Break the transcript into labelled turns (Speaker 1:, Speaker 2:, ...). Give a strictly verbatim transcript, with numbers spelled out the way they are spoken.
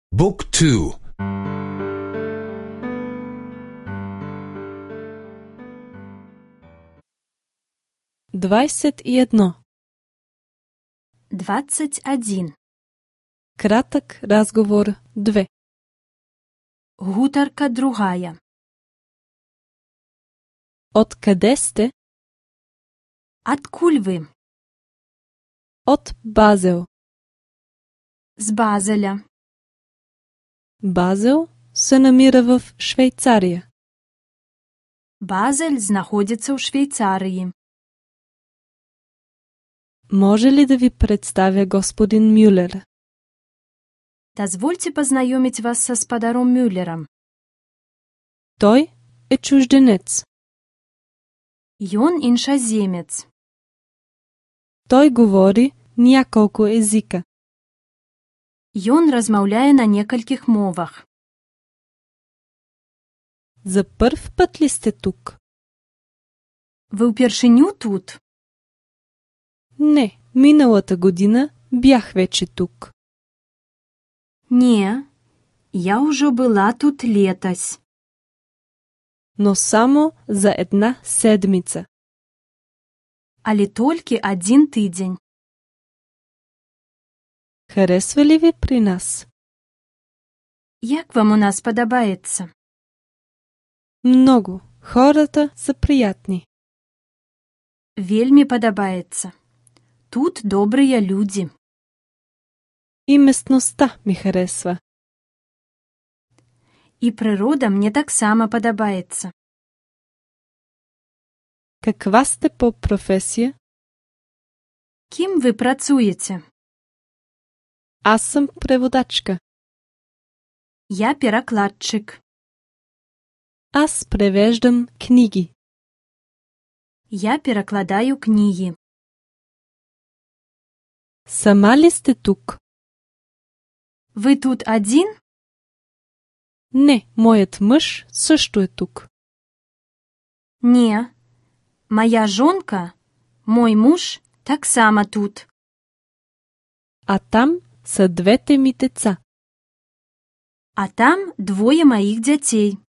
Speaker 1: Book two.
Speaker 2: Двадесет и едно.
Speaker 3: Двадцать один.
Speaker 2: Кратък разговор две.
Speaker 3: Гутарка другая.
Speaker 2: Откъде сте?
Speaker 3: Откуль вы?
Speaker 2: От Базел.
Speaker 3: С Базеля.
Speaker 2: Базел се намира в Швейцария.
Speaker 3: Базель знаходится в Швейцарии.
Speaker 2: Може ли да ви представя господин Мюллер?
Speaker 3: Дозвольте познакомить вас со спадаром Мюллером.
Speaker 2: Той е чужденец.
Speaker 3: Он иншаземец.
Speaker 2: Той говори няколко езика.
Speaker 3: Он размовляе на некольких мовах.
Speaker 2: За първ път ли сте тук?
Speaker 3: Вы упершиню тут?
Speaker 2: Не, миналата година бях вече тук.
Speaker 3: Не, я уже была тут летось.
Speaker 2: Но само за една седмица.
Speaker 3: Али только один тыдень.
Speaker 2: Харесва ли ви при нас?
Speaker 3: Як вам у нас подобается?
Speaker 2: Много. Хората са приятни.
Speaker 3: Вельми подобается. Тут добрые люди.
Speaker 2: И местността ми харесва.
Speaker 3: И природа мне так само подобается.
Speaker 2: Каква сте по професия?
Speaker 3: Ким вы працуете?
Speaker 2: Аз съм преводачка.
Speaker 3: Я перекладчик.
Speaker 2: Аз превеждам книги.
Speaker 3: Я перекладаю книги.
Speaker 2: Сама ли сте тук?
Speaker 3: Вы тут один?
Speaker 2: Не, моят мъж също е тук.
Speaker 3: Не. Моя жонка, мой муж, так само тут.
Speaker 2: А там са двете ми деца.
Speaker 3: А там двое моих детей.